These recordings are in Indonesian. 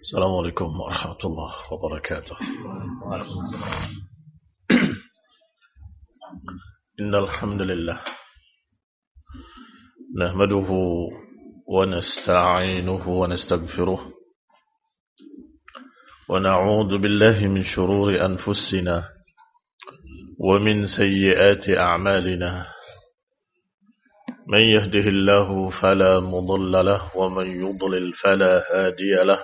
السلام عليكم ورحمة الله وبركاته. إن الحمد لله نحمده ونستعينه ونستغفره ونعوذ بالله من شرور أنفسنا ومن سيئات أعمالنا. من يهده الله فلا مضل له ومن يضلل فلا هادي له.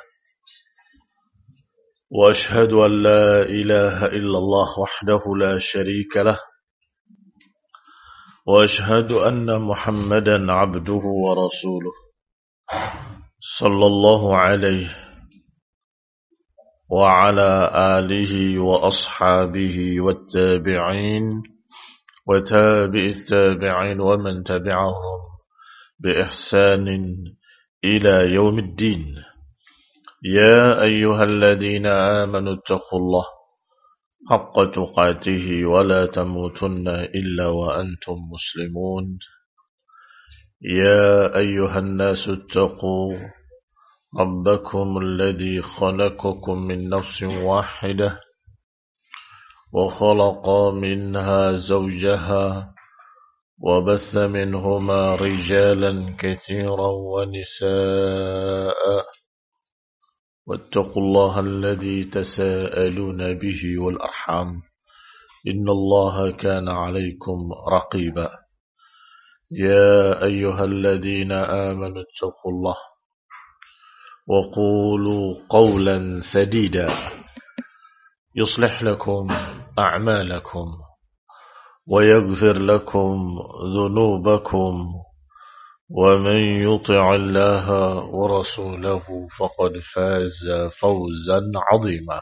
وأشهد أن لا إله إلا الله وحده لا شريك له. وأشهد أن محمدا عبده ورسوله صلى الله عليه وعلى آله وأصحابه والتابعين وتابع التابعين ومن تبعهم بإحسان إلى يوم الدين. يا أيها الذين آمنوا اتقوا الله حق تقاته ولا تموتن إلا وأنتم مسلمون. يا أيها الناس اتقوا ربكم الذي خلقكم من نفس واحدة وخلق منها زوجها وبث منهما رجالا كثيرا ونساء. واتقوا الله الذي تساءلون به والأرحام إن الله كان عليكم رقيبا. يا أيها الذين آمنوا اتقوا الله وقولوا قولا سديدا يصلح لكم أعمالكم ويغفر لكم ذنوبكم ومن يطع الله ورسوله فقد فاز فوزا عظيما.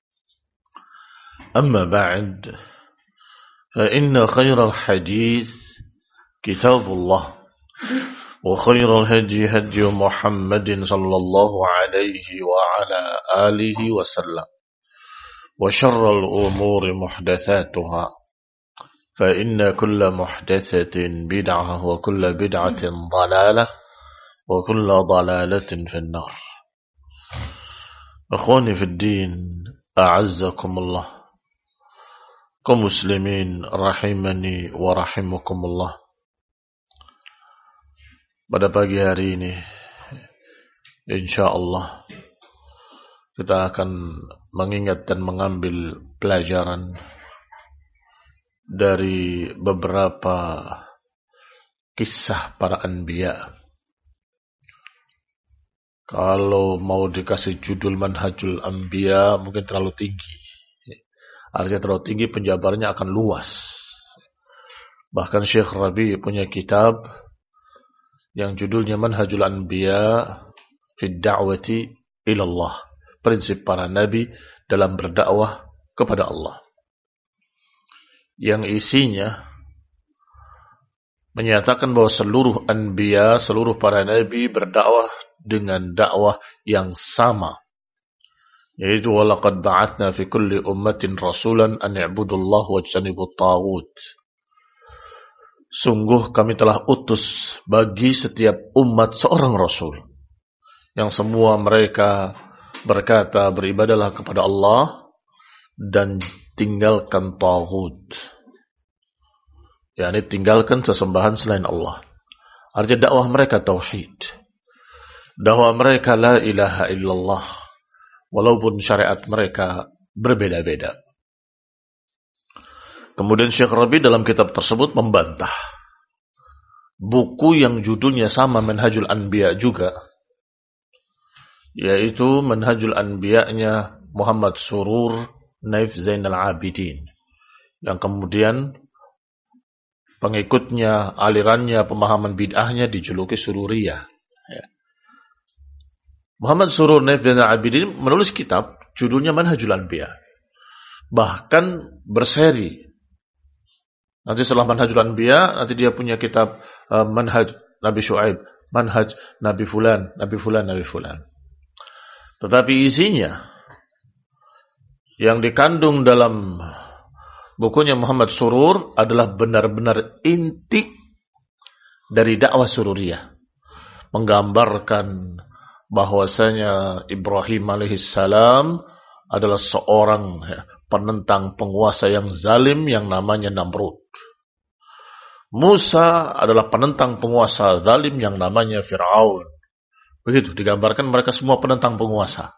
أما بعد فإن خير الحديث كتاب الله وخير الهدي هدي محمد صلى الله عليه وعلى آله وسلم وشر الأمور محدثاتها فإن كل محدثة بدعة وكل بدعة ضلالة وكل ضلالة في النار. أخواني في الدين أعزكم الله كمسلمين رحمني ورحمكم الله. Pada pagi hari ini insyaallah kita akan mengingat dan mengambil pelajaran dari beberapa kisah para anbiya. Kalau mau dikasih judul Manhajul Anbiya mungkin terlalu tinggi. Artinya terlalu tinggi, penjabarannya akan luas. Bahkan Syekh Rabi punya kitab yang judulnya Manhajul Anbiya fi da'wati ila Allah. Prinsip para nabi dalam berdakwah kepada Allah. Yang isinya menyatakan bahwa seluruh anbiya, seluruh para nabi berdakwah dengan dakwah yang sama, yaitu walaqad ba'atsna fi kulli ummatin rasulan an i'budullaha wajtanibut taghut. Sungguh kami telah utus bagi setiap umat seorang rasul yang semua mereka berkata beribadalah kepada Allah dan tinggalkan taghut. yakni tinggalkan sesembahan selain Allah. Artinya dakwah mereka tauhid. Dakwah mereka la ilaha illallah. Walaupun syariat mereka berbeda-beda. Kemudian Syekh Rabi dalam kitab tersebut membantah buku yang judulnya sama Manhajul Anbiya juga, yaitu Manhajul Anbiya-nya Muhammad Surur Naif Zainal Abidin, yang kemudian pengikutnya, alirannya, pemahaman bid'ahnya dijuluki Sururiyah. Muhammad Surur Naif Zainal Abidin menulis kitab judulnya Manhajul Anbiya, bahkan berseri. Nanti setelah Manhajul Anbiya, nanti dia punya kitab Manhaj Nabi Syuaib, Manhaj Nabi Fulan, Nabi Fulan, Nabi Fulan. Tetapi isinya yang dikandung dalam bukunya Muhammad Surur adalah benar-benar inti dari dakwah Sururiyah. Menggambarkan bahwasanya Ibrahim alaihissalam adalah seorang penentang penguasa yang zalim yang namanya Namrud. Musa adalah penentang penguasa zalim yang namanya Fir'aun. Begitu digambarkan mereka semua penentang penguasa.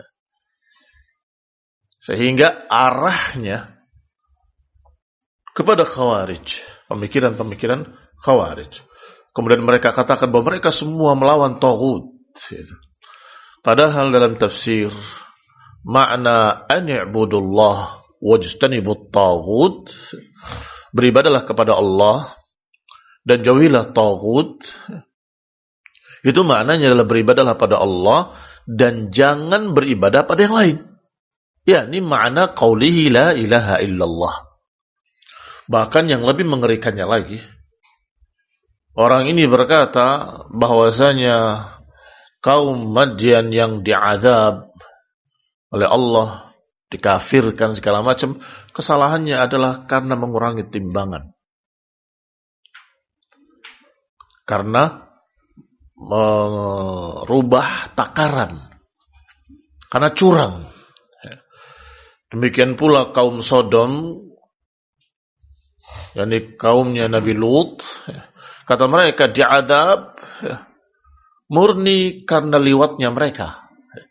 Sehingga arahnya kepada Khawarij, pemikiran-pemikiran Khawarij. Kemudian mereka katakan bahwa mereka semua melawan Taghut. Padahal dalam tafsir makna an i'budullah wajtanibut taghut, beribadalah kepada Allah dan jauhilah taghut. Itu maknanya adalah beribadalah pada Allah dan jangan beribadah pada yang lain. Ya, ini makna qaulihi la ilaha illallah. Bahkan yang lebih mengerikannya lagi, orang ini berkata bahwasanya kaum Madian yang diazab oleh Allah, dikafirkan segala macam, kesalahannya adalah karena mengurangi timbangan. Karena merubah takaran. Karena curang. Demikian pula kaum Sodom, yakni kaumnya Nabi Lut, kata mereka diadab murni karena liwatnya mereka.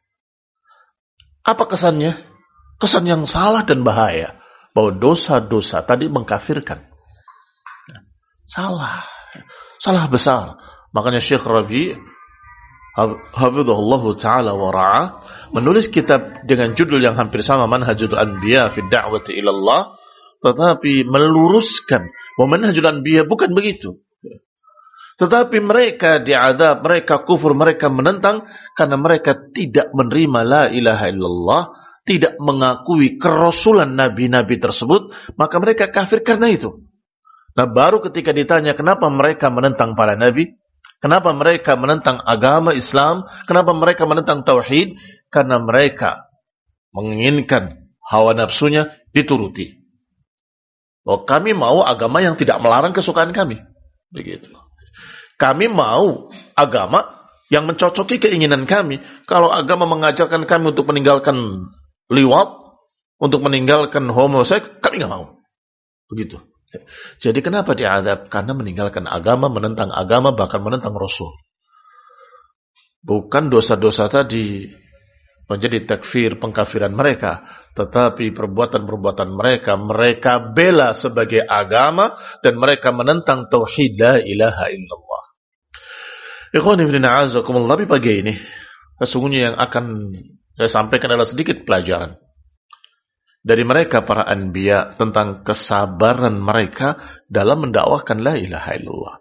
Apa kesannya? Kesan yang salah dan bahaya. Bahwa dosa-dosa tadi mengkafirkan. Salah. Salah besar. Makanya Syekh Rabi' hafizahullah ta'ala wa ra'ah menulis kitab dengan judul yang hampir sama, Manhajul Anbiya fi Da'wati ilallah, tetapi meluruskan bahwa Manhajul Anbiya bukan begitu. Tetapi mereka diadab, mereka kufur, mereka menentang karena mereka tidak menerima la ilaha illallah, tidak mengakui kerasulan nabi-nabi tersebut, maka mereka kafir karena itu. Nah, baru ketika ditanya kenapa mereka menentang para nabi, kenapa mereka menentang agama Islam, kenapa mereka menentang tauhid, karena mereka menginginkan hawa nafsunya dituruti. Oh, kami mau agama yang tidak melarang kesukaan kami. Begitu. Kami mau agama yang mencocoki keinginan kami. Kalau agama mengajarkan kami untuk meninggalkan liwat, untuk meninggalkan homoseks, kami nggak mau. Begitu. Jadi kenapa diadab? Karena meninggalkan agama, menentang agama, bahkan menentang Rasul. Bukan dosa-dosa tadi menjadi takfir, pengkafiran mereka, tetapi perbuatan-perbuatan mereka, mereka bela sebagai agama dan mereka menentang tauhid la ilaha illallah. Ikhwani fillah azakumullah, tapi pagi ini sesungguhnya yang akan saya sampaikan adalah sedikit pelajaran dari mereka para anbiya tentang kesabaran mereka dalam mendakwahkan la ilaha illallah.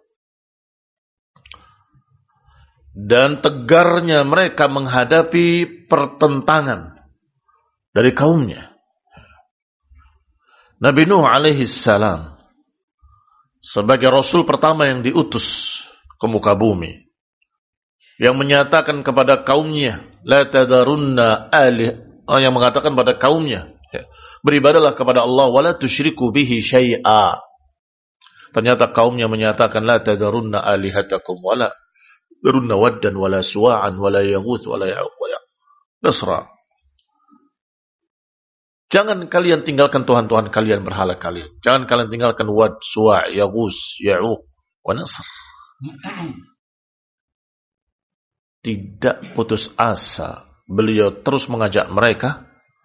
Dan tegarnya mereka menghadapi pertentangan dari kaumnya. Nabi Nuh alaihi salam sebagai rasul pertama yang diutus ke muka bumi, yang menyatakan kepada kaumnya la tadarunna yang mengatakan pada kaumnya beribadalah kepada Allah wala tusyriku bihi syai'a. Ternyata kaumnya menyatakan la tadarunna alihatakum wala tadarunna waddan wala suwa'an wala yaghus wala ya'uq wa nasra. Jangan kalian tinggalkan Tuhan-Tuhan kalian, berhala kalian. Jangan kalian tinggalkan wad, suwa', yaghus, ya'uq wa nasr. Tidak putus asa beliau terus mengajak mereka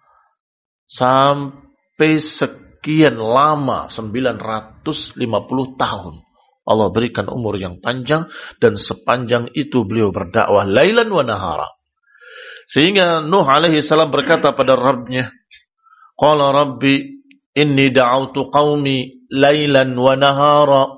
sampai sekian lama, 950 tahun. Allah berikan umur yang panjang dan sepanjang itu beliau berdakwah lailan wa nahara. Sehingga Nuh alaihi salam berkata pada Rabbnya, qala rabbi inni da'autu qaumi lailan wa nahara.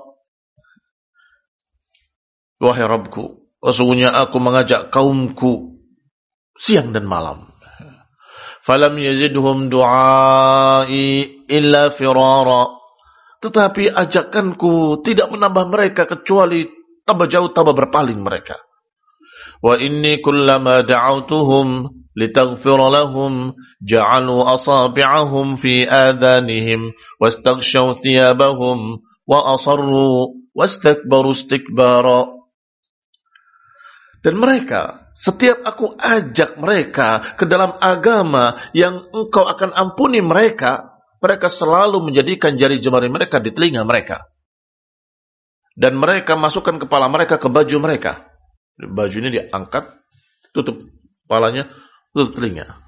Wahai Rabbku, sesungguhnya aku mengajak kaumku siang dan malam. Falam yazidhum du'ai illa firara. Tetapi ajakanku tidak menambah mereka kecuali tambah jauh, tambah berpaling mereka. Wa inni kullama da'autuhum litaghfira lahum ja'alu asabi'ahum fi adhanihim wastaghshaw thiyabahum wa asarru wastakbaru istikbara. Dan mereka setiap aku ajak mereka ke dalam agama yang engkau akan ampuni mereka, mereka selalu menjadikan jari jemari mereka di telinga mereka. Dan mereka masukkan kepala mereka ke baju mereka. Baju ini diangkat, tutup kepalanya, tutup telinga.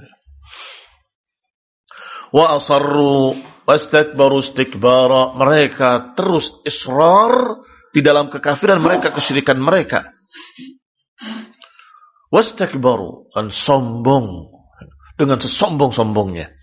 Wa asarru wastakbaru istikbara. Mereka terus israr di dalam kekafiran mereka, kesyirikan mereka. Wastakbaru, dan sombong dengan sesombong-sombongnya.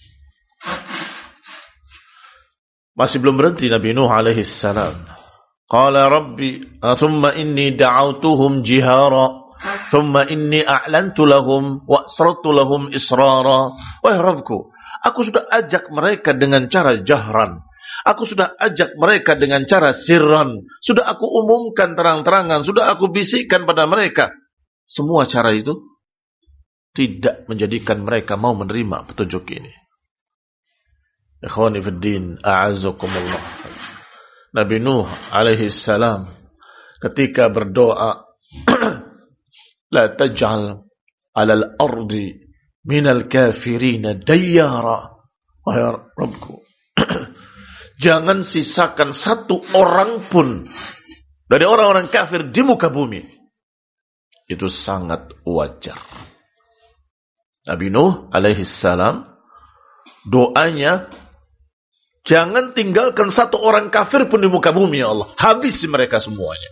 Masih belum berhenti Nabi Nuh alaihi salam. Qala rabbi thumma inni da'awtuhum jihara thumma inni a'lantu lahum wa asrartu lahum israra. Wahai Rabbku, aku sudah ajak mereka dengan cara jahran. Aku sudah ajak mereka dengan cara sirran. Sudah aku umumkan terang-terangan, sudah aku bisikkan pada mereka. Semua cara itu tidak menjadikan mereka mau menerima petunjuk ini. Ikhwani fiddin, a'azzakumullah. Nabi Nuh alaihi salam ketika berdoa, la taj'al 'alal ardi minal kafirina dayyara. Wahai Rabbku, jangan sisakan satu orang pun dari orang-orang kafir di muka bumi. Itu sangat wajar. Nabi Nuh alaihi salam doanya, jangan tinggalkan satu orang kafir pun di muka bumi ya Allah. Habisi mereka semuanya.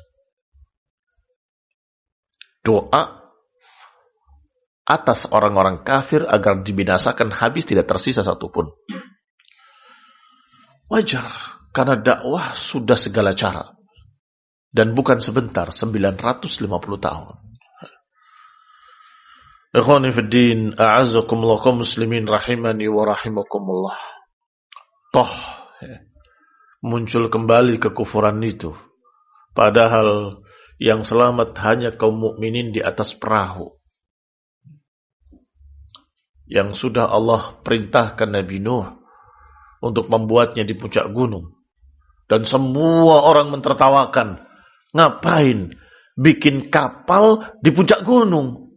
Doa atas orang-orang kafir agar dibinasakan habis, tidak tersisa satupun. Wajar. Karena dakwah sudah segala cara. Dan bukan sebentar, 950 tahun. Ikhwani fiddin, a'azzakumullah kaum muslimin rahimani wa rahimakumullah. Toh muncul kembali kekufuran itu. Padahal yang selamat hanya kaum mukminin di atas perahu. Yang sudah Allah perintahkan Nabi Nuh untuk membuatnya di puncak gunung. Dan semua orang mentertawakan. Ngapain bikin kapal di puncak gunung?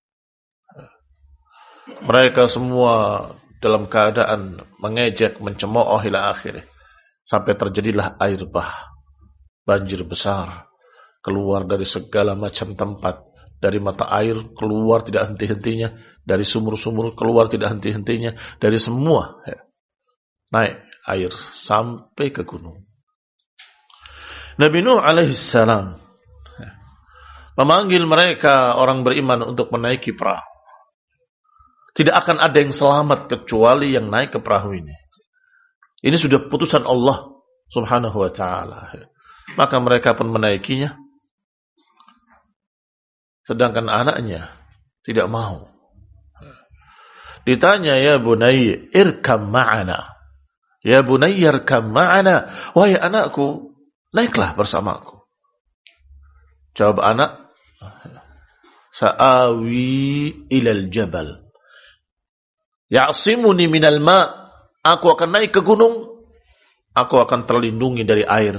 Mereka semua dalam keadaan mengejek, mencemooh ila akhirnya. Sampai terjadilah air bah. Banjir besar. Keluar dari segala macam tempat. Dari mata air keluar tidak henti-hentinya. Dari sumur-sumur keluar tidak henti-hentinya. Dari semua. Naik air sampai ke gunung. Nabi Nuh alaihissalam memanggil mereka orang beriman untuk menaiki perahu. Tidak akan ada yang selamat kecuali yang naik ke perahu ini. Ini sudah putusan Allah subhanahu wa ta'ala. Maka mereka pun menaikinya. Sedangkan anaknya tidak mau. Ditanya, ya bunayya irkam ma'ana. Ya bunayya irkam ma'ana. Wahai anakku, naiklah bersamaku. Jawab anak, sa'awi ilal jabal. Ya'simuni minal ma'. Aku akan naik ke gunung. Aku akan terlindungi dari air.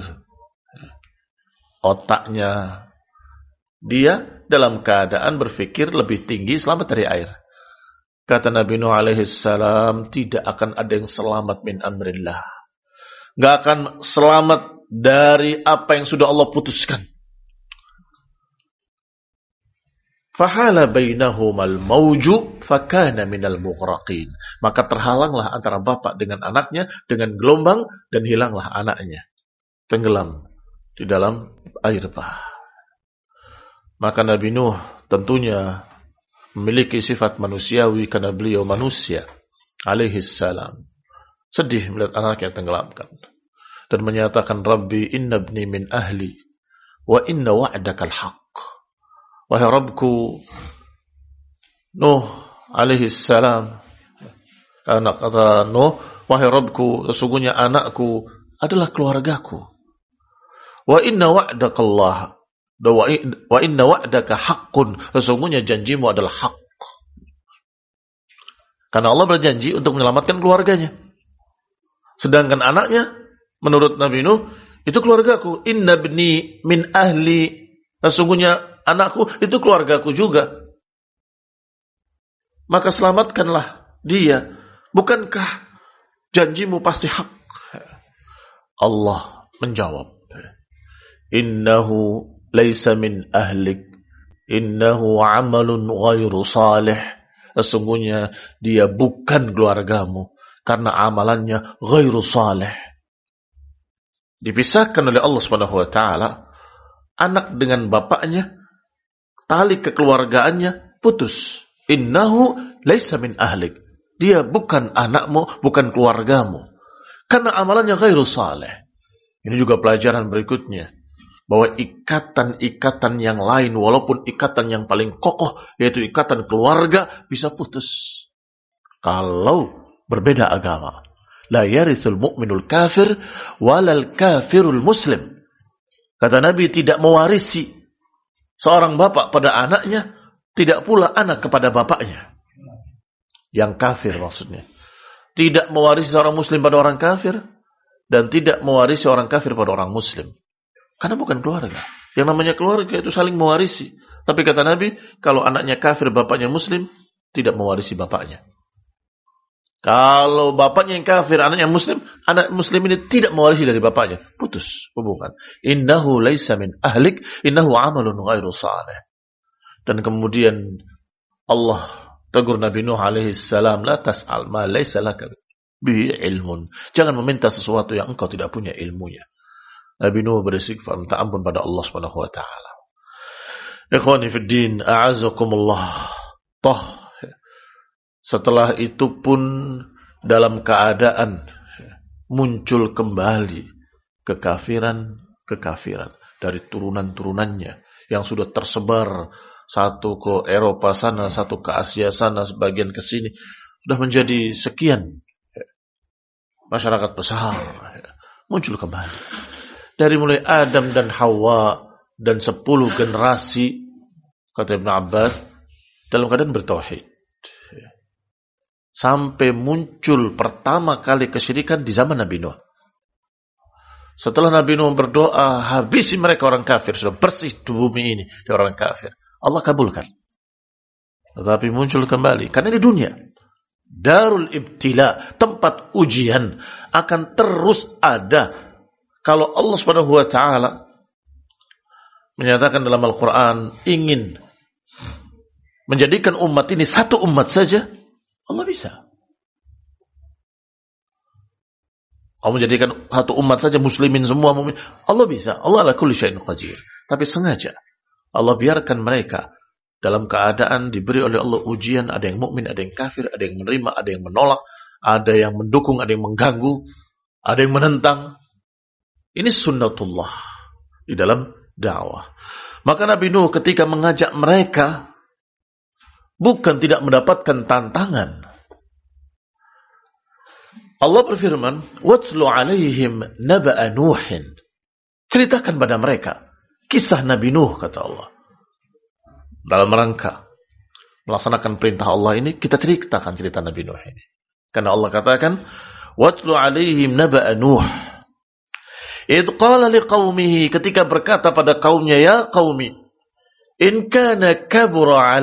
Otaknya dia dalam keadaan berpikir lebih tinggi selamat dari air. Kata Nabi Nuh alaihissalam, tidak akan ada yang selamat min amrillah. Gak akan selamat dari apa yang sudah Allah putuskan. Fahala bainahumal mauju fakana minal mughraqin. Maka terhalanglah antara bapak dengan anaknya dengan gelombang dan hilanglah anaknya. Tenggelam di dalam air bah. Maka Nabi Nuh tentunya memiliki sifat manusiawi karena beliau manusia alaihi salam. Sedih melihat anaknya tenggelamkan dan menyatakan, Rabbi inna ibni min ahli wa inna wa'dakal haqq. Wahai Rabbku, Nuh alaihi salam, anak kata Nuh, wahai Rabbku, sesungguhnya anakku adalah keluargaku. Wa inna wa'dakallah, wa inna wa'daka haqqun, sesungguhnya janjimu adalah hak. Karena Allah berjanji untuk menyelamatkan keluarganya. Sedangkan anaknya, menurut Nabi Nuh, itu keluargaku. Inna ibni min ahli, sesungguhnya anakku itu keluargaku juga. maka selamatkanlah dia. Bukankah janjimu pasti hak? Allah menjawab, innahu laisa min ahlik, innahu amalun ghairu salih. Sesungguhnya dia bukan keluargamu karena amalannya ghairu salih. Dipisahkan oleh Allah Subhanahu wa taala anak dengan bapaknya, tali kekeluargaannya putus. Innahu laisa min ahlik. Dia bukan anakmu, bukan keluargamu. Karena amalannya ghairu salih. Ini juga pelajaran berikutnya. Bahwa ikatan-ikatan yang lain, walaupun ikatan yang paling kokoh, yaitu ikatan keluarga, bisa putus. Kalau berbeda agama. La yarithul mu'minul kafir, walal kafirul muslim. Kata Nabi, tidak mewarisi seorang bapak pada anaknya, tidak pula anak kepada bapaknya. Yang kafir maksudnya. Tidak mewarisi seorang muslim pada orang kafir, dan tidak mewarisi orang kafir pada orang muslim. Karena bukan keluarga. Yang namanya keluarga itu saling mewarisi. Tapi kata Nabi, kalau anaknya kafir, bapaknya muslim, tidak mewarisi bapaknya. Kalau bapaknya yang kafir, anaknya muslim, anak muslim ini tidak mewarisi dari bapaknya. Putus hubungan. Innahu laisa min ahlik, innahu amalun ghairu salih. Dan kemudian Allah tegur Nabi Nuh alaihi salam, la tas'al ma laisa laka bihi ilmun. Jangan meminta sesuatu yang engkau tidak punya ilmunya. Nabi Nuh beristighfar minta ampun pada Allah Subhanahu wa taala. Ikhwani fid din, a'azakumullah. Setelah itu pun dalam keadaan muncul kembali kekafiran dari turunan-turunannya yang sudah tersebar, satu ke Eropa sana, satu ke Asia sana, sebagian ke sini, sudah menjadi sekian masyarakat besar, muncul kembali. Dari mulai Adam dan Hawa dan 10 generasi, kata Ibn Abbas, dalam keadaan bertauhid. Sampai muncul pertama kali kesyirikan di zaman Nabi Nuh. Setelah Nabi Nuh berdoa, habisi mereka orang kafir, sudah bersih di bumi ini dari orang kafir. Allah kabulkan. Tetapi muncul kembali. Karena di dunia, darul ibtila, tempat ujian, akan terus ada. Kalau Allah Subhanahu wa taala menyatakan dalam Al-Quran ingin menjadikan umat ini satu umat saja, Allah bisa. Allah menjadikan satu umat saja, muslimin semua mukmin, Allah bisa. Allah ala kulli syai'in qadir. Tapi sengaja Allah biarkan mereka dalam keadaan diberi oleh Allah ujian, ada yang mukmin, ada yang kafir, ada yang menerima, ada yang menolak, ada yang mendukung, ada yang mengganggu, ada yang menentang. Ini sunnatullah di dalam dakwah. Maka Nabi Nuh ketika mengajak mereka bukan tidak mendapatkan tantangan. Allah berfirman, "Watlu 'alaihim naba'a Nuhin." Ceritakan pada mereka kisah Nabi Nuh, kata Allah. Dalam rangka melaksanakan perintah Allah ini, kita ceritakan cerita Nabi Nuh ini. Karena Allah katakan, "Watlu 'alaihim naba'a Nuh." Idh qala liqaumihi, ketika berkata pada kaumnya, ya qaumi, in kana kabura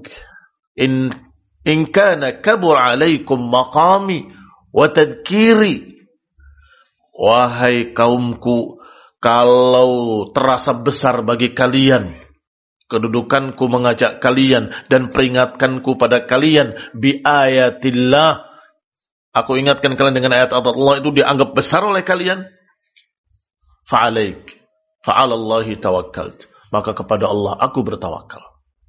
alaikum maqami wa tadhkiri. Wahai kaumku, kalau terasa besar bagi kalian kedudukanku mengajak kalian dan peringatkanku pada kalian bi ayatillah, aku ingatkan kalian dengan ayat Allah itu dianggap besar oleh kalian, fa'alallahi tawakkalt, maka kepada Allah aku bertawakal.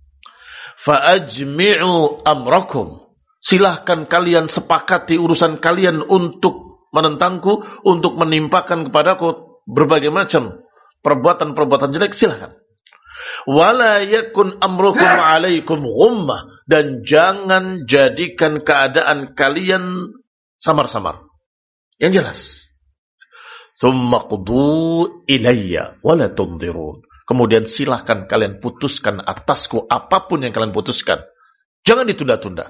Fa'ajmi'u amrakum, silahkan kalian sepakati urusan kalian untuk menentangku, untuk menimpakan kepadaku berbagai macam perbuatan-perbuatan jelek, silahkan. Wala yakun amrukum alaikum ghummah, dan jangan jadikan keadaan kalian samar-samar. Yang jelas. Tsumma qudu ilayya wala tunzirun. Kemudian silahkan kalian putuskan atasku apapun yang kalian putuskan. Jangan ditunda-tunda.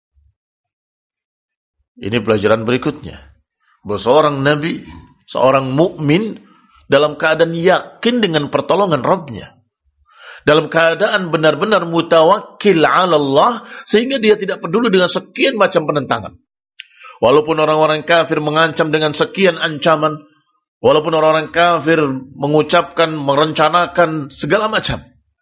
Ini pelajaran berikutnya. Bahwa seorang nabi, seorang mukmin dalam keadaan yakin dengan pertolongan Rabbnya. dalam keadaan benar-benar mutawakkil 'ala Allah, sehingga dia tidak peduli dengan sekian macam penentangan. Walaupun orang-orang kafir mengancam dengan sekian ancaman, walaupun orang-orang kafir mengucapkan, merencanakan segala macam,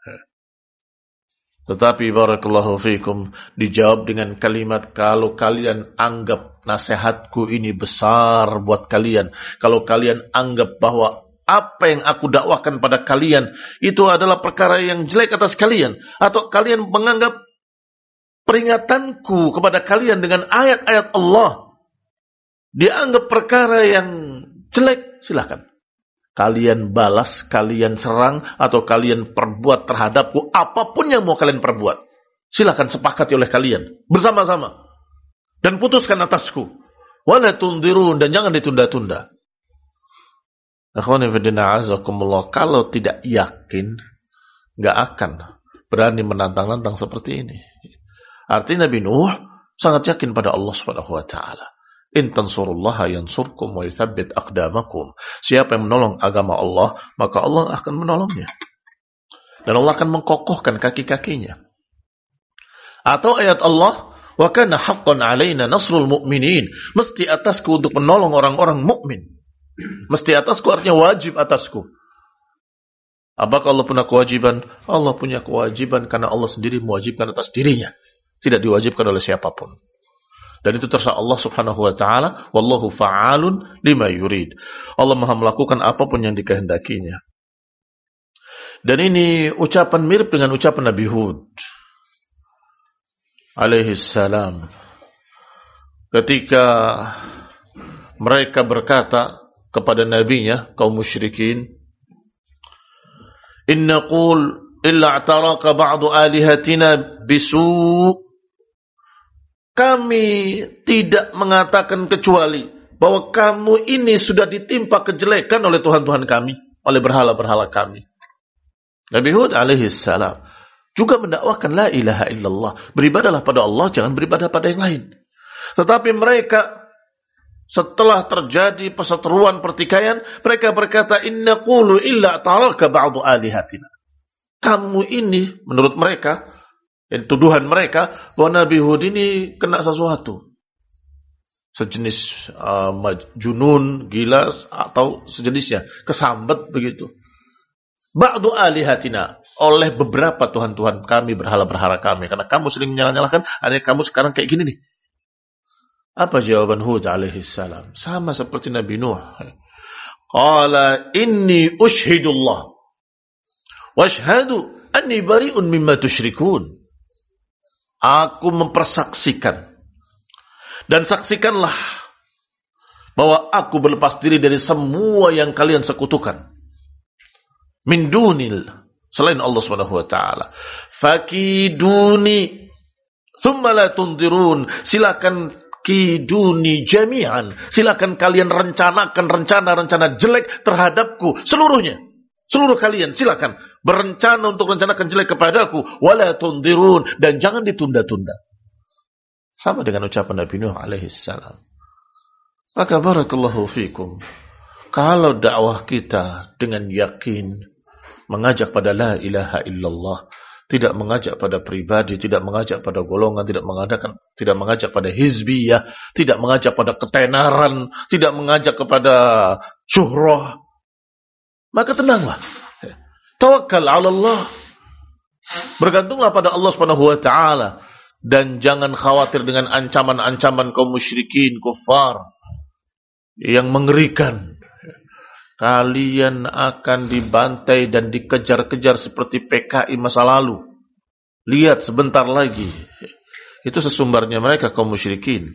tetapi barakallahu fikum dijawab dengan kalimat, kalau kalian anggap nasihatku ini besar buat kalian, kalau kalian anggap bahwa apa yang aku dakwahkan pada kalian itu adalah perkara yang jelek atas kalian, atau kalian menganggap peringatanku kepada kalian dengan ayat-ayat Allah dianggap perkara yang jelek, silakan. Kalian balas, kalian serang, atau kalian perbuat terhadapku, apapun yang mau kalian perbuat. Silakan sepakati oleh kalian, bersama-sama. Dan putuskan atasku. Wala tundirun, dan jangan ditunda-tunda. Akhwani fillah azakumullah, kalau tidak yakin, nggak akan berani menantang-nantang seperti ini. Artinya Nabi Nuh sangat yakin pada Allah Subhanahu wa taala. In tansurullaha yansurkum wa yuthabbit aqdamakum. Siapa yang menolong agama Allah, maka Allah akan menolongnya. Dan Allah akan mengkokohkan kaki-kakinya. Atau ayat Allah, wa kana haqqan 'alaina nasrul mu'minin. Mesti atasku untuk menolong orang-orang mukmin. Mesti atasku artinya wajib atasku. Apakah Allah punya kewajiban? Allah punya kewajiban karena Allah sendiri mewajibkan atas dirinya. Tidak diwajibkan oleh siapapun. Dan itu terserah Allah Subhanahu wa taala, wallahu fa'alun lima yurid. Allah Maha melakukan apapun yang dikehendakinya. Dan ini ucapan mirip dengan ucapan Nabi Hud alaihi salam. Ketika mereka berkata kepada nabinya, kaum musyrikin, "In naqul illa i'taraka ba'du alihatina bisu'." Kami tidak mengatakan kecuali bahwa kamu ini sudah ditimpa kejelekan oleh Tuhan-Tuhan kami, oleh berhala-berhala kami. Nabi Hud alaihi salam juga mendakwakan la ilaha illallah. Beribadahlah pada Allah, jangan beribadah pada yang lain. Tetapi mereka setelah terjadi perseteruan pertikaian, mereka berkata, "Inna qulu illa taraka ba'du alihatina." Kamu ini, menurut mereka, tuduhan mereka, bahwa Nabi Hud ini kena sesuatu. Sejenis majnun, gila, atau sejenisnya. Kesambet begitu. Ba'du alihatina. Oleh beberapa Tuhan-Tuhan kami, berhala-berhala kami. Karena kamu sering menyalah-nyalahkan, akhirnya kamu sekarang kayak gini nih. Apa jawaban Hud alaihi salam? Sama seperti Nabi Nuh. Qala inni ushhidullah. Washhadu anni bari'un mimma tusyrikun. Aku mempersaksikan. Dan saksikanlah bahwa aku berlepas diri dari semua yang kalian sekutukan. Min dunil. Selain Allah SWT. Fakiduni. Thumma la tundirun. Silakan kiduni jami'an. Silakan kalian rencanakan rencana-rencana jelek terhadapku. Seluruhnya. Seluruh kalian silakan berencana untuk rencanakan jelek kepadaku, wala tundirun, dan jangan ditunda-tunda. Sama dengan ucapan Nabi Nuh alaihi salam. Maka barakallahu fikum, kalau dakwah kita dengan yakin mengajak pada la ilaha illallah, tidak mengajak pada pribadi, tidak mengajak pada golongan, tidak mengajak pada hizbiyah, tidak mengajak pada ketenaran, tidak mengajak kepada syuhrah, maka tenanglah. Tawakkal 'ala Allah. Bergantunglah pada Allah Subhanahu wa taala dan jangan khawatir dengan ancaman-ancaman kaum musyrikin, kufar yang mengerikan. Kalian akan dibantai dan dikejar-kejar seperti PKI masa lalu. Lihat sebentar lagi. Itu sesumbarnya mereka kaum musyrikin.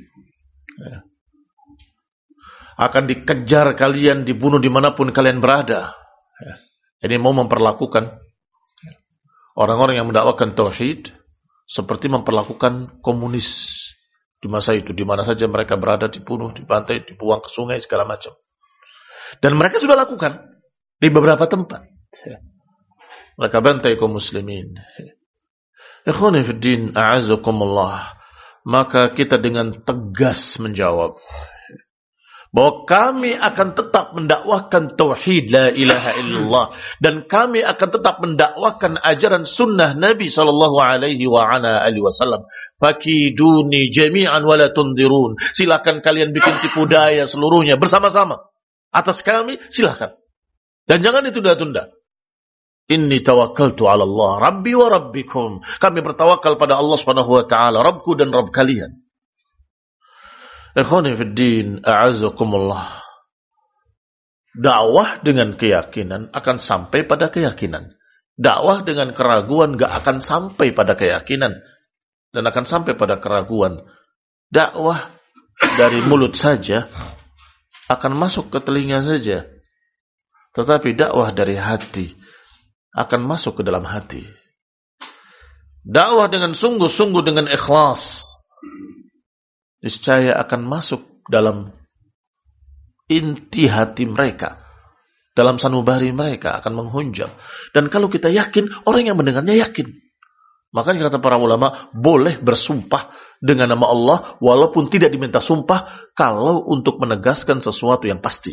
Akan dikejar kalian, dibunuh dimanapun kalian berada. Ini mau memperlakukan orang-orang yang mendakwakan tauhid seperti memperlakukan komunis di masa itu, di mana saja mereka berada, dibunuh, dibantai, dibuang ke sungai, segala macam. Dan mereka sudah lakukan di beberapa tempat. Mereka bantai kaum muslimin. Ikhwani fid din, a'azzakumullah. Maka kita dengan tegas menjawab bahwa kami akan tetap mendakwahkan tauhid la ilaha illallah, dan kami akan tetap mendakwahkan ajaran sunnah Nabi sallallahu alaihi wa ala alihi wasallam. Fakiduni jami'an wa la tundirun. Silakan kalian bikin tipu daya seluruhnya bersama-sama atas kami, silakan. Dan jangan ditunda-tunda. Inni tawakkaltu 'ala Allah, Rabbi wa Rabbikum. Kami bertawakal pada Allah Subhanahu wa taala, Rabbku dan Rabb kalian. Ikhwani fid din, a'azzakumullah. Dakwah dengan keyakinan akan sampai pada keyakinan. Dakwah dengan keraguan gak akan sampai pada keyakinan dan akan sampai pada keraguan. Dakwah dari mulut saja akan masuk ke telinga saja. Tetapi dakwah dari hati akan masuk ke dalam hati. Dakwah dengan sungguh-sungguh, dengan ikhlas, niscaya akan masuk dalam inti hati mereka, dalam sanubari mereka akan menghunjam. Dan kalau kita yakin, orang yang mendengarnya yakin. Makanya kata para ulama, boleh bersumpah dengan nama Allah walaupun tidak diminta sumpah kalau untuk menegaskan sesuatu yang pasti.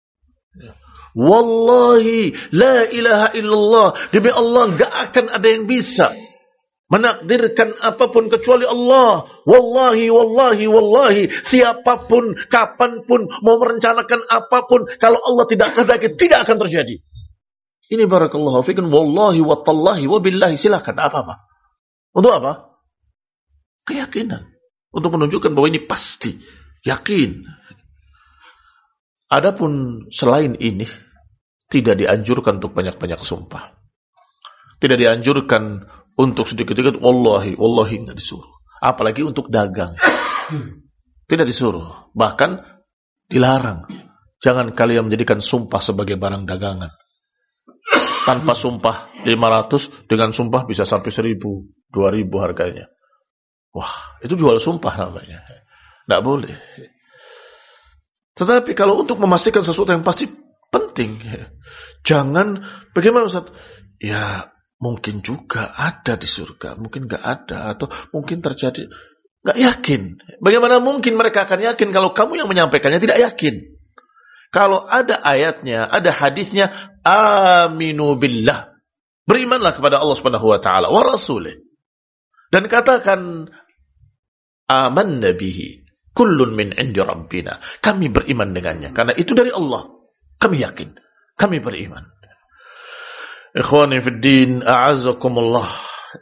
Wallahi la ilaha illallah, demi Allah gak akan ada yang bisa menakdirkan apapun kecuali Allah. Wallahi, wallahi, wallahi, siapapun, kapanpun mau merencanakan apapun, kalau Allah tidak kehendaki, tidak akan terjadi. Ini barakallahu fikum, wallahi wa tallahi wa billahi, silakan apa-apa. Untuk apa? Keyakinan. Untuk menunjukkan bahwa ini pasti, yakin. Adapun selain ini, tidak dianjurkan untuk banyak-banyak sumpah. Tidak dianjurkan untuk sedikit-sedikit wallahi, wallahi, tidak disuruh. Apalagi untuk dagang. Tidak disuruh. Bahkan dilarang. Jangan kalian menjadikan sumpah sebagai barang dagangan. Tanpa sumpah 500, dengan sumpah bisa sampai 1.000, 2.000 harganya. Wah, itu jual sumpah namanya. Tidak boleh. Tetapi kalau untuk memastikan sesuatu yang pasti, penting. Jangan, bagaimana Ustaz? Ya, mungkin juga ada di surga, mungkin gak ada, atau mungkin terjadi. Gak yakin. Bagaimana mungkin mereka akan yakin kalau kamu yang menyampaikannya tidak yakin? Kalau ada ayatnya, ada hadisnya, aminu billah. Berimanlah kepada Allah Subhanahu wa taala wa rasulih. Dan katakan amanna bihi kullun min indi rabbina. Kami beriman dengannya karena itu dari Allah. Kami yakin, kami beriman. Ikhwani fid din, a'azzakumullah.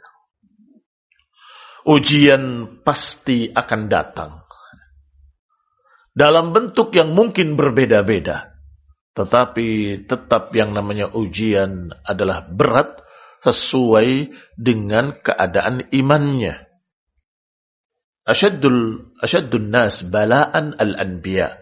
Ujian pasti akan datang. Dalam bentuk yang mungkin berbeda-beda. Tetapi tetap yang namanya ujian adalah berat sesuai dengan keadaan imannya. Asyaddun nas bala'an al-anbiya.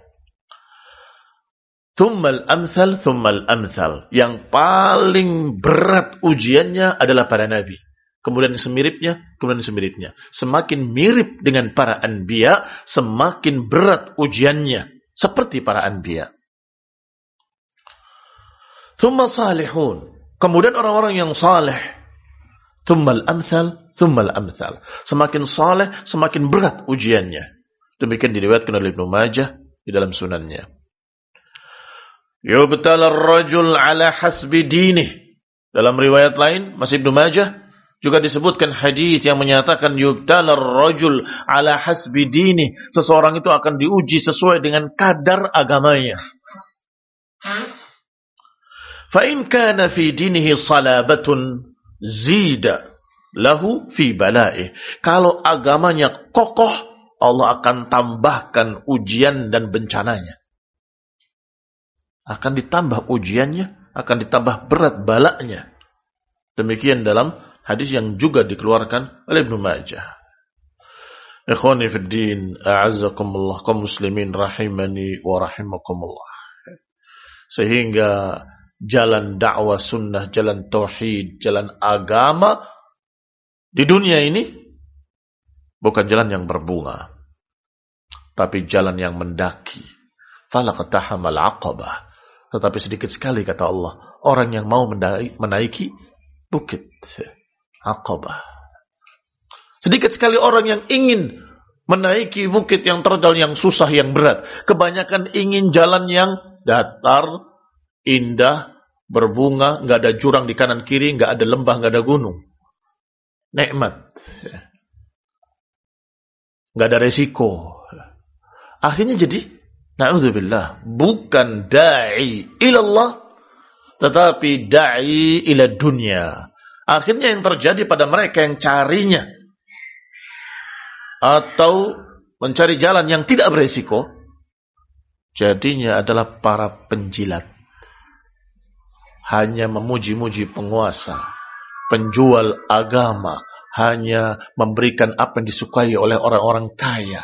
Thummal amthal, thummal amthal. Yang paling berat ujiannya adalah para nabi. Kemudian semiripnya, kemudian semiripnya. Semakin mirip dengan para anbiya, semakin berat ujiannya. Seperti para anbiya. Thumma salihun. Kemudian orang-orang yang saleh. Thummal amthal, thummal amthal. Semakin saleh, semakin berat ujiannya. Demikian diriwayatkan oleh Ibnu Majah di dalam sunannya. Yubtala ar-rajul ala hasbi dinih. Dalam riwayat lain, masih Ibnu Majah, juga disebutkan hadis yang menyatakan yubtala ar-rajul ala hasbi dinih. Seseorang itu akan diuji sesuai dengan kadar agamanya. Fa in kana fi dinihi salabatun zida lahu fi bala'ih. Kalau agamanya kokoh, Allah akan tambahkan ujian dan bencananya. Akan ditambah ujiannya, akan ditambah berat balaknya. Demikian dalam hadis yang juga dikeluarkan oleh Ibnu Majah. Ikhwani fid din, a'azzakumullah, kaum muslimin rahimani wa rahimakumullah. Sehingga jalan dakwah sunnah, jalan tauhid, jalan agama di dunia ini bukan jalan yang berbunga, tapi jalan yang mendaki. Falaqtahamal aqabah. Tetapi sedikit sekali kata Allah, orang yang mau menaiki bukit Aqabah. Sedikit sekali orang yang ingin menaiki bukit yang terjal, yang susah, yang berat. Kebanyakan ingin jalan yang datar, indah, berbunga, nggak ada jurang di kanan kiri, nggak ada lembah, nggak ada gunung. Nikmat. Nggak ada resiko. Akhirnya jadi, na'udzubillah, bukan da'i ilallah, tetapi da'i ila dunia. Akhirnya yang terjadi pada mereka yang carinya, atau mencari jalan yang tidak beresiko, jadinya adalah para penjilat. Hanya memuji-muji penguasa, penjual agama, hanya memberikan apa yang disukai oleh orang-orang kaya.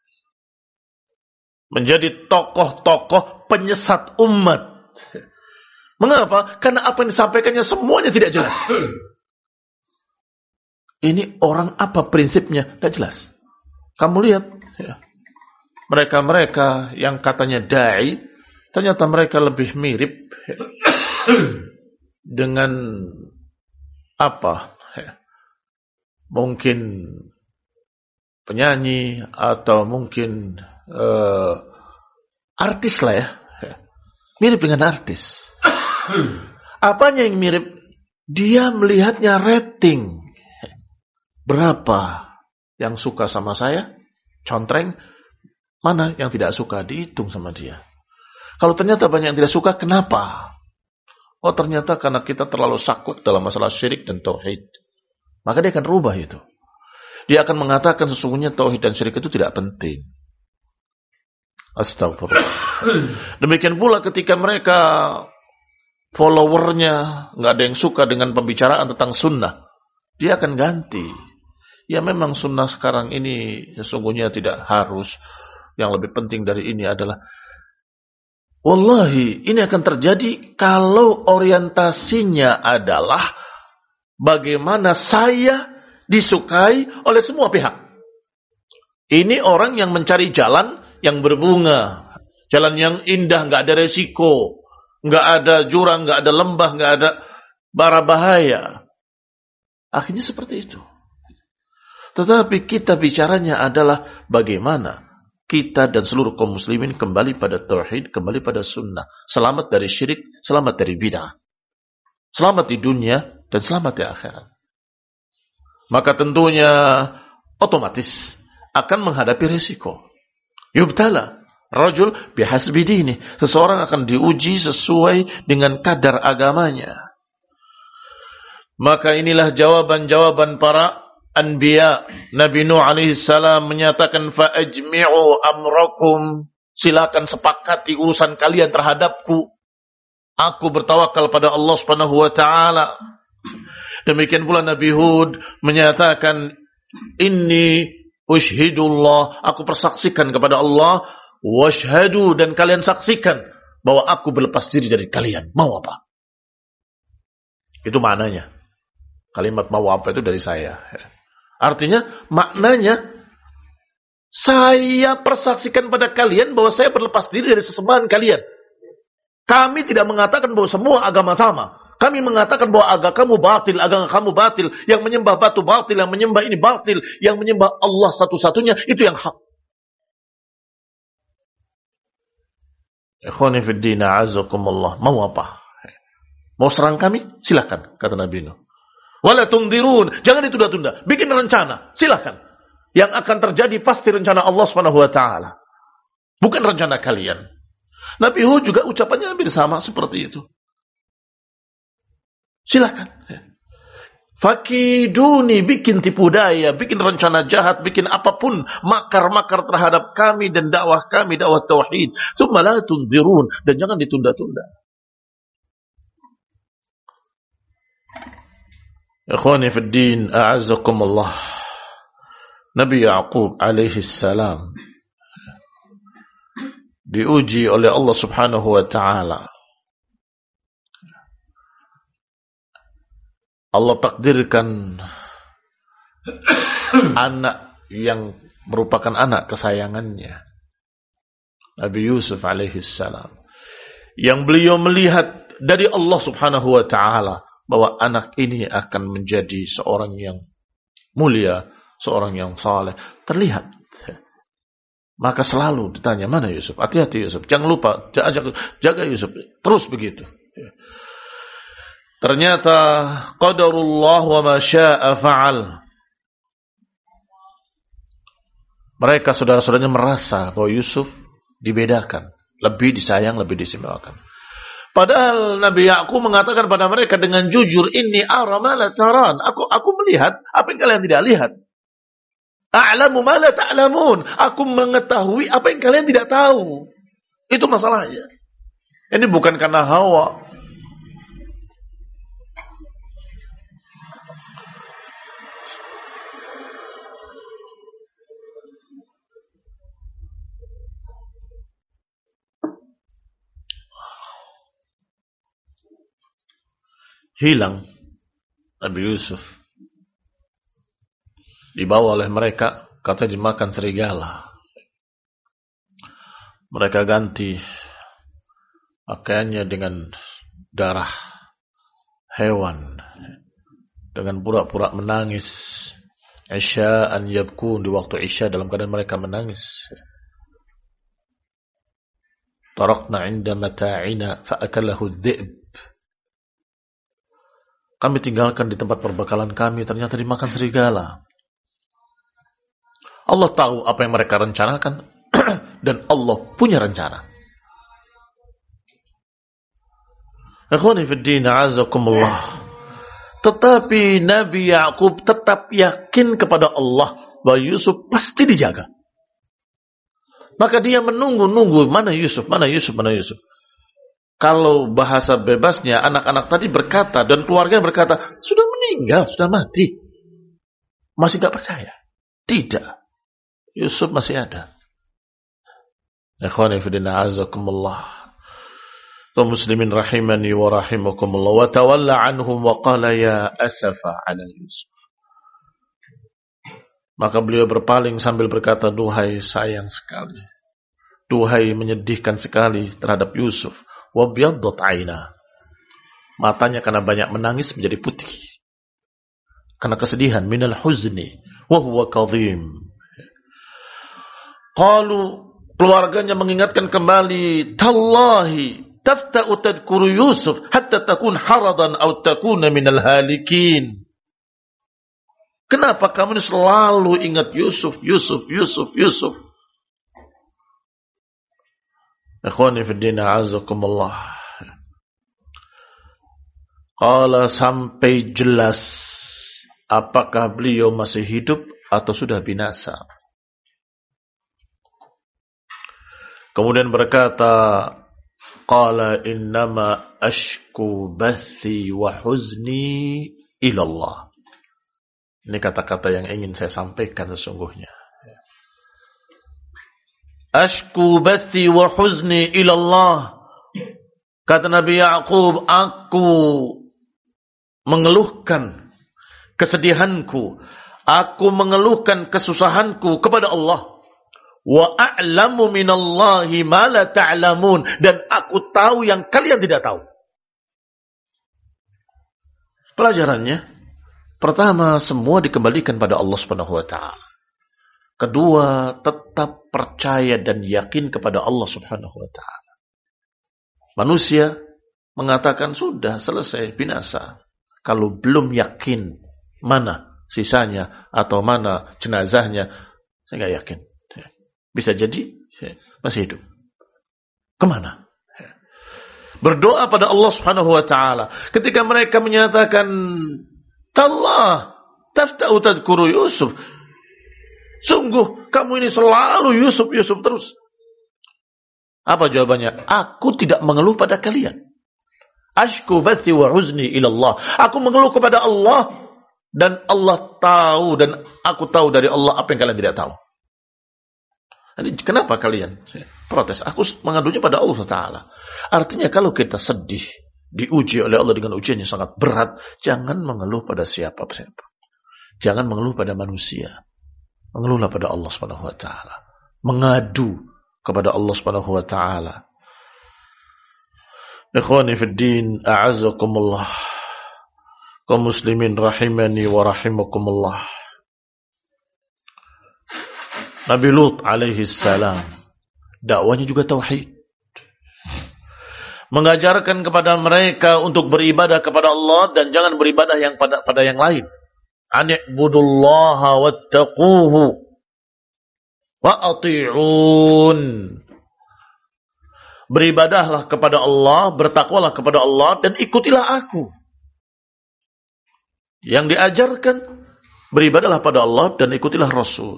Menjadi tokoh-tokoh penyesat umat. Mengapa? Karena apa yang disampaikannya semuanya tidak jelas. Ini orang apa prinsipnya? Tidak jelas. Kamu lihat, ya, mereka-mereka yang katanya da'i, ternyata mereka lebih mirip dengan apa? Mungkin penyanyi atau mungkin artis lah ya. Mirip dengan artis. Apanya yang mirip? Dia melihatnya rating. Berapa yang suka sama saya? Contreng. Mana yang tidak suka? Dihitung sama dia. Kalau ternyata banyak yang tidak suka, kenapa? Oh, ternyata karena kita terlalu saklek dalam masalah syirik dan tauhid. Maka dia akan rubah itu. Dia akan mengatakan sesungguhnya tauhid dan syirik itu tidak penting. Astagfirullah. Demikian pula ketika mereka followernya nggak ada yang suka dengan pembicaraan tentang sunnah, dia akan ganti. Ya memang sunnah sekarang ini sesungguhnya tidak harus. Yang lebih penting dari ini adalah, wallahi ini akan terjadi kalau orientasinya adalah bagaimana saya disukai oleh semua pihak. Ini orang yang mencari jalan yang berbunga, jalan yang indah, nggak ada resiko, nggak ada jurang, nggak ada lembah, nggak ada bara bahaya. Akhirnya seperti itu. Tetapi kita bicaranya adalah bagaimana kita dan seluruh kaum muslimin kembali pada tauhid, kembali pada sunnah, selamat dari syirik, selamat dari bid'ah, selamat di dunia dan selamat di akhirat. Maka tentunya otomatis akan menghadapi risiko. Yubtala rajul bihasbi dini. Seseorang akan diuji sesuai dengan kadar agamanya. Maka inilah jawaban-jawaban para anbiya. Nabi Nuh alaihi salam menyatakan fa'ajmi'u amrakum. Silakan sepakati urusan kalian terhadapku. Aku bertawakal pada Allah Subhanahu wa taala. Demikian pula Nabi Hud menyatakan inni ushhidullah, aku persaksikan kepada Allah, washhadu, dan kalian saksikan bahwa aku berlepas diri dari kalian. Mau apa? Itu maknanya. Kalimat mau apa itu dari saya. Artinya maknanya saya persaksikan pada kalian bahwa saya berlepas diri dari sesembahan kalian. Kami tidak mengatakan bahwa semua agama sama. Kami mengatakan bahwa agama kamu batil, yang menyembah batu batil, yang menyembah ini batil, yang menyembah Allah satu-satunya, itu yang hak. Ikhwani fid din, a'azzakumullah. Mau apa? Mau serang kami? Silakan, kata Nabi Nuh. Wala tungdirun, jangan ditunda-tunda. Bikin rencana, silakan. Yang akan terjadi pasti rencana Allah Subhanahu wa taala. Bukan rencana kalian. Nabi Hud juga ucapannya hampir sama seperti itu. Silakan. Fakiduni, bikin tipu daya, bikin rencana jahat, bikin apapun, makar-makar terhadap kami dan dakwah kami, dakwah tauhid. Tsumma la tunzirun, dan jangan ditunda-tunda. Ikhwani fid din, a'azzakumullah. Nabi Yaqub alaihi salam diuji oleh Allah Subhanahu wa taala. Allah takdirkan anak yang merupakan anak kesayangannya, Nabi Yusuf alaihi salam, yang beliau melihat dari Allah Subhanahu wa taala bahwa anak ini akan menjadi seorang yang mulia, seorang yang saleh. Terlihat Maka selalu ditanya, mana Yusuf? Hati-hati Yusuf. Jangan lupa, jaga Yusuf. Terus begitu. Ternyata qadarullah wa ma syaa fa'al. Mereka saudara-saudaranya merasa bahwa Yusuf dibedakan, lebih disayang, lebih diistimewakan. Padahal Nabi Yakub mengatakan pada mereka dengan jujur, inni ara ma la taran. Aku melihat apa yang kalian tidak lihat. A'lamu ma la ta'lamun. Aku mengetahui apa yang kalian tidak tahu. Itu masalahnya. Ini bukan karena hawa. Hilang Nabi Yusuf, dibawa oleh mereka, katanya dimakan serigala. Mereka ganti pakaiannya dengan darah hewan, dengan pura-pura menangis. Isya'an yabkun, di waktu Isya dalam keadaan mereka menangis. Tarakna 'inda mata'ina fa'akalahu dhi'b. Kami tinggalkan di tempat perbekalan kami, ternyata dimakan serigala. Allah tahu apa yang mereka rencanakan, dan Allah punya rencana. Ikhwani fi din, a'azakumullah. Tetapi Nabi Yakub tetap yakin kepada Allah bahwa Yusuf pasti dijaga. Maka dia menunggu, mana Yusuf, mana Yusuf, mana Yusuf. Kalau bahasa bebasnya, anak-anak tadi berkata, dan keluarga berkata, sudah meninggal, sudah mati. Masih tidak percaya? Tidak. Yusuf masih ada. Ikhwani fillah, azakumullah. Kaum muslimin rahimani wa rahimakumullah. Wa tawalla anhum wa qala ya asafa ala Yusuf. Maka beliau berpaling sambil berkata, duhai sayang sekali. Duhai menyedihkan sekali terhadap Yusuf. Wabyaddat aina. Matanya karena banyak menangis menjadi putih. Karena kesedihan, minal huzni wa huwa kadhim. Qalu, keluarganya mengingatkan kembali, tallahi tafta'u tadhkuru Yusuf hatta takun haradan aw takuna minal halikin. Kenapa kamu selalu ingat Yusuf, Yusuf, Yusuf, Yusuf? Ikhwani fi din, a'azakumullah. Qala, sampai jelas apakah beliau masih hidup atau sudah binasa. Kemudian berkata, qala innama ashku bathi wa huzni ilallah. Ini kata-kata yang ingin saya sampaikan sesungguhnya. Ashku bathi wa huzni ilallah. Kata Nabi Yakub, aku mengeluhkan kesedihanku, aku mengeluhkan kesusahanku kepada Allah. Wa a'lamu minallahi ma la ta'lamun, dan aku tahu yang kalian tidak tahu. Pelajarannya, pertama, semua dikembalikan pada Allah Subhanahu wa taala. Kedua, tetap percaya dan yakin kepada Allah Subhanahu wa taala. Manusia mengatakan sudah selesai, binasa. Kalau belum yakin mana sisanya atau mana jenazahnya, saya nggak yakin. Bisa jadi masih hidup. Kemana? Berdoa pada Allah Subhanahu wa taala. Ketika mereka menyatakan, "Tallah, tafta'u tadhkuru Yusuf." Sungguh kamu ini selalu Yusuf, Yusuf terus. Apa jawabannya? Aku tidak mengeluh pada kalian. Ashku bathi wa huzni ilallah. Aku mengeluh kepada Allah, dan Allah tahu, dan aku tahu dari Allah apa yang kalian tidak tahu. Jadi kenapa kalian protes? Aku mengadunya pada Allah Ta'ala. Artinya kalau kita sedih, diuji oleh Allah dengan ujian yang sangat berat, jangan mengeluh pada siapa-siapa. Jangan mengeluh pada manusia. Mengeluhlah pada Allah Subhanahu wa taala. Mengadu kepada Allah Subhanahu wa taala. Ikhwani fid din, a'azzakumullah. Kaum muslimin rahimani wa rahimakumullah. Nabi Lut alaihi salam. Dakwanya juga tauhid. Mengajarkan kepada mereka untuk beribadah kepada Allah dan jangan beribadah yang pada yang lain. Ani'budullaha wattaquhu wa ati'un. Beribadahlah kepada Allah, bertakwalah kepada Allah dan ikutilah aku. Yang diajarkan beribadahlah pada Allah dan ikutilah Rasul.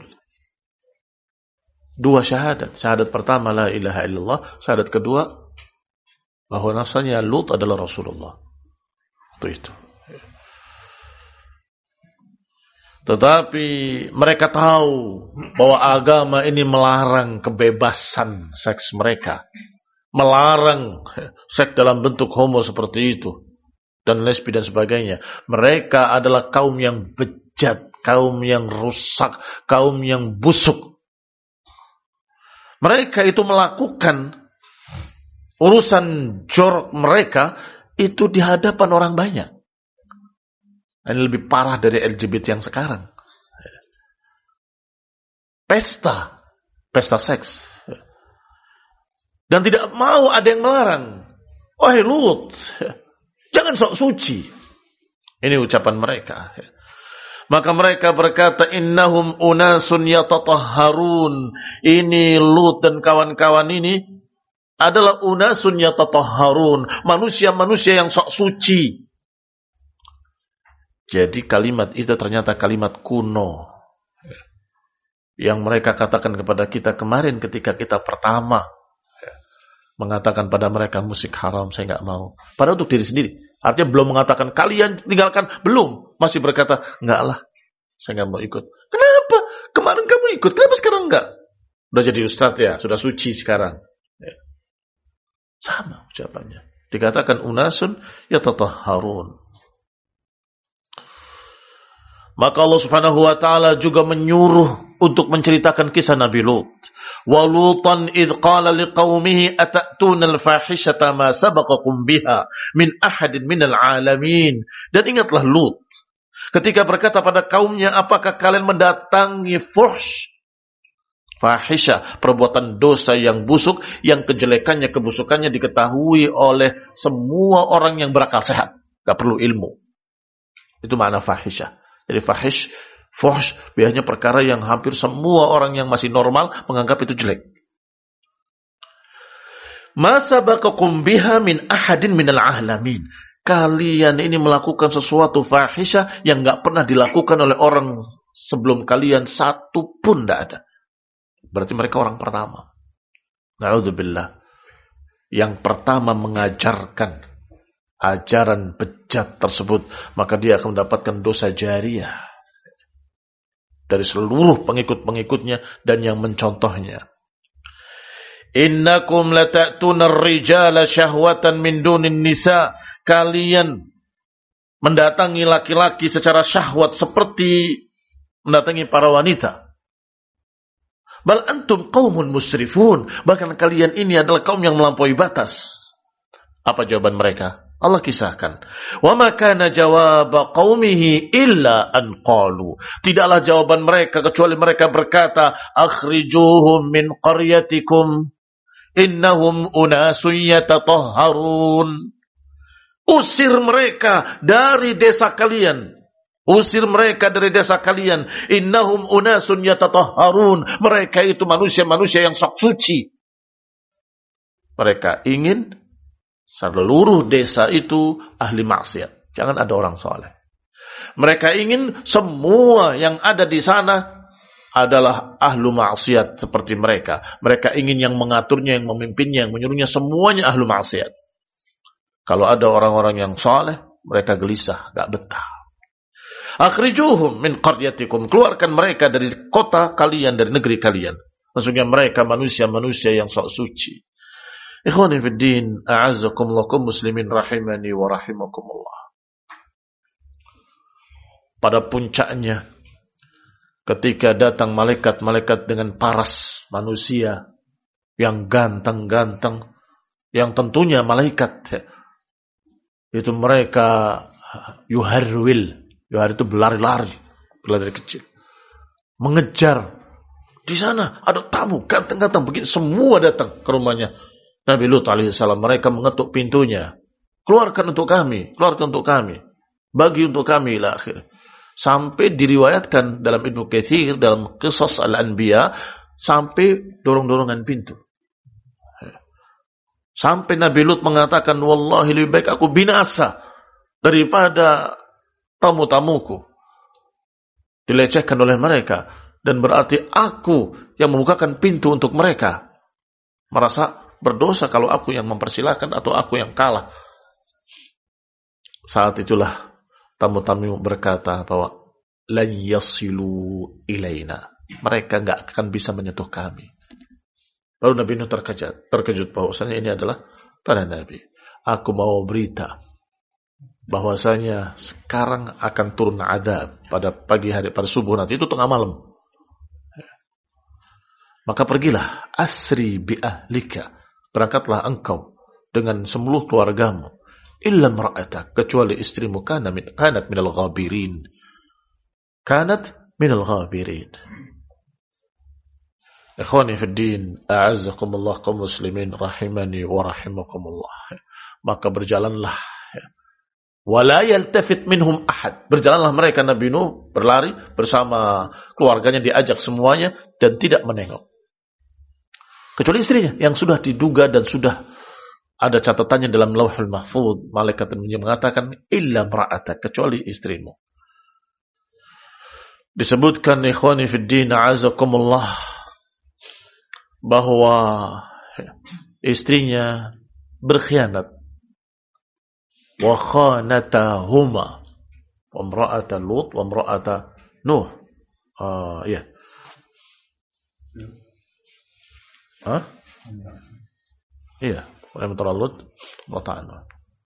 Dua syahadat. Syahadat pertama la ilaha illallah, syahadat kedua bahwa nasanya Lut adalah Rasulullah. Itu. Tetapi mereka tahu bahwa agama ini melarang kebebasan seks mereka. Melarang seks dalam bentuk homo seperti itu. Dan lesbi dan sebagainya. Mereka adalah kaum yang bejat. Kaum yang rusak. Kaum yang busuk. Mereka itu melakukan urusan jorok mereka itu di hadapan orang banyak. Ini lebih parah dari LGBT yang sekarang. Pesta seks. Dan tidak mau ada yang melarang. Wahai Lut, jangan sok suci. Ini ucapan mereka. Maka mereka berkata, innahum unasun yatatahharun. Ini Lut dan kawan-kawan ini adalah unasun yatatahharun. Manusia-manusia yang sok suci. Jadi kalimat itu ternyata kalimat kuno. Yang mereka katakan kepada kita kemarin ketika kita pertama mengatakan pada mereka musik haram, saya nggak mau. Padahal untuk diri sendiri. Artinya belum mengatakan kalian tinggalkan, belum. Masih berkata, enggak lah, saya nggak mau ikut. Kenapa? Kemarin kamu ikut, kenapa sekarang enggak? Udah jadi ustadz ya, sudah suci sekarang. Ya. Sama ucapannya. Dikatakan unasun yatatahharun. Maka Allah Subhanahu wa taala juga menyuruh untuk menceritakan kisah Nabi Lut. Wa Lutan idh qala liqaumihi atatuna al-fahishata ma sabaqakum biha min ahadin minal alamin. Dan ingatlah Lut ketika berkata pada kaumnya, apakah kalian mendatangi fahisha, perbuatan dosa yang busuk, yang kejelekannya, kebusukannya diketahui oleh semua orang yang berakal sehat, gak perlu ilmu. Itu makna fahisha. Jadi fuhsh biasanya perkara yang hampir semua orang yang masih normal menganggap itu jelek. Ma sabaqakum biha min ahadin minal alamin. Kalian ini melakukan sesuatu fahisha yang enggak pernah dilakukan oleh orang sebelum kalian, satu pun enggak ada. Berarti mereka orang pertama. Na'udzubillah. Yang pertama mengajarkan ajaran bejat tersebut, maka dia akan mendapatkan dosa jariyah dari seluruh pengikut-pengikutnya dan yang mencontohnya. Innakum lata'tuna ar-rijala syahwatan min dunin nisa. Kalian mendatangi laki-laki secara syahwat seperti mendatangi para wanita. Bal antum qaumun musrifun. Bahkan kalian ini adalah kaum yang melampaui batas. Apa jawaban mereka? Allah kisahkan. Wa ma kana jawab qaumihi illa an qalu. Tidaklah jawaban mereka kecuali mereka berkata, akhrijuhum min qaryatikum innahum unasun yatatahharun. Usir mereka dari desa kalian. Usir mereka dari desa kalian. Innahum unasun yatatahharun. Mereka itu manusia-manusia yang sok suci. Mereka ingin seluruh desa itu ahli maksiat. Jangan ada orang soleh. Mereka ingin semua yang ada di sana adalah ahlu maksiat seperti mereka. Mereka ingin yang mengaturnya, yang memimpinnya, yang menyuruhnya, semuanya ahlu maksiat. Kalau ada orang-orang yang soleh, mereka gelisah, gak betah. Akhrijuhum min qaryatikum. Keluarkan mereka dari kota kalian, dari negeri kalian. Maksudnya mereka manusia-manusia yang sok suci. Ikhwani fi din, a'azzakumullah muslimin rahimani wa rahimakumullah. Pada puncaknya, ketika datang malaikat-malaikat dengan paras manusia yang ganteng-ganteng, yang tentunya malaikat itu mereka yuharwil. Yuhar itu berlari-lari, berlari kecil, mengejar Di sana ada tamu ganteng-ganteng begini, semua datang ke rumahnya Nabi Lut alaihissalam. Mereka mengetuk pintunya. Keluarkan untuk kami, keluarkan untuk kami. Bagi untuk kami ila akhir. Sampai diriwayatkan dalam Ibnu Katsir dalam Qisas Al-Anbiya sampai dorong-dorongan pintu. Sampai Nabi Lut mengatakan, wallahi lebih baik aku binasa daripada tamu-tamuku dilecehkan oleh mereka. Dan berarti aku yang membukakan pintu untuk mereka. Merasa berdosa kalau aku yang mempersilahkan atau aku yang kalah. Saat itulah tamu-tamu berkata bahwa lan yasilu ilaina. Mereka enggak akan bisa menyentuh kami. Baru Nabi Nuh terkejut bahwasanya ini adalah para nabi. Aku mau berita bahwasanya sekarang akan turun adab pada pagi hari, pada subuh nanti, itu tengah malam. Maka pergilah, asri bi ahlika, berangkatlah engkau dengan seluruh keluargamu, illa mar'atak, kecuali istrimu, kanat minal ghabirin. Kanat minal ghabirin. Ikhwani fi din, a'azzakumullah kaum muslimin rahimani wa rahimakumullah. Maka berjalanlah, wala yaltafit minhum ahad. Berjalanlah mereka, Nabi Nuh berlari bersama keluarganya, diajak semuanya dan tidak menengok. Kecuali istrinya yang sudah diduga dan sudah ada catatannya dalam Lauhul Mahfuz. Malaikat mengatakan illa mar'atak, kecuali istrimu. Disebutkan ikhwani fid din a'azakumullah bahwa istrinya berkhianat. Wa khanatahuma, wa imra'ata Lut wa imra'ata Nuh. Ya. Iya, antara Lut wa ta'ala.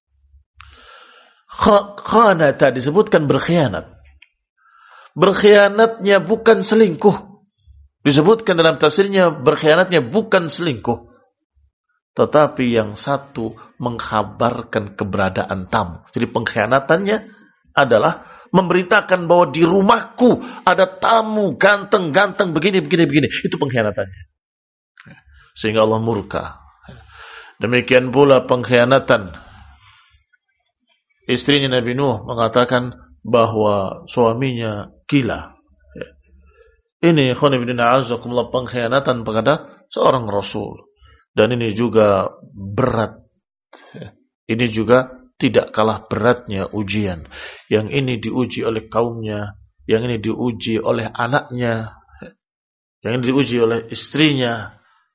Khanata disebutkan berkhianat. Berkhianatnya bukan selingkuh. Disebutkan dalam tafsirnya berkhianatnya bukan selingkuh. Tetapi yang satu mengkhabarkan keberadaan tamu. Jadi pengkhianatannya adalah memberitakan bahwa di rumahku ada tamu ganteng-ganteng begini. Itu pengkhianatannya. Sehingga Allah murka. Demikian pula pengkhianatan istrinya Nabi Nuh mengatakan bahwa suaminya gila. Ini khonibidina pengkhianatan kepada seorang Rasul. Dan ini juga berat. Ini juga tidak kalah beratnya ujian. Yang ini diuji oleh kaumnya. Yang ini diuji oleh anaknya. Yang ini diuji oleh istrinya.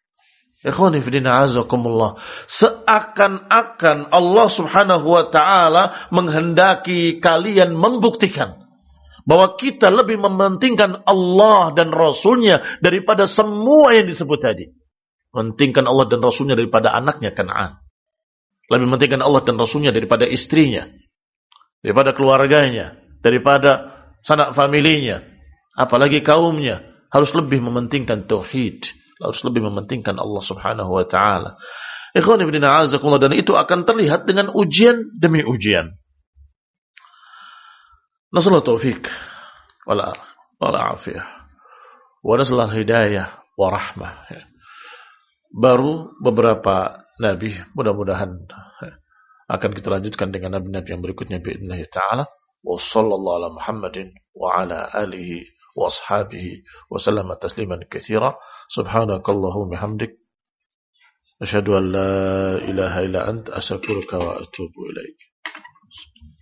Seakan-akan Allah subhanahu wa ta'ala menghendaki kalian membuktikan bahwa kita lebih mementingkan Allah dan Rasulnya daripada semua yang disebut tadi. Mementingkan Allah dan Rasulnya daripada anaknya Kan'an. Lebih mementingkan Allah dan Rasulnya daripada istrinya, daripada keluarganya, daripada sanak familinya, apalagi kaumnya. Harus lebih mementingkan tauhid, harus lebih mementingkan Allah subhanahu wa ta'ala. Ikhwan ibn a'azakumullah, dan itu akan terlihat dengan ujian demi ujian. Nasallahu taufiq wala afiyah wa nasallahu hidayah wa rahmah. Baru beberapa nabi, mudah-mudahan akan kita lanjutkan dengan nabi-nabi yang berikutnya bi'idznillah ta'ala. Wa sallallahu ala Muhammadin wa ala alihi wa ashabihi wa sallama tasliman katsira. Subhanakallahumma bihamdik asyhadu an la ilaha illa anta astaghfiruka wa atubu ilaik.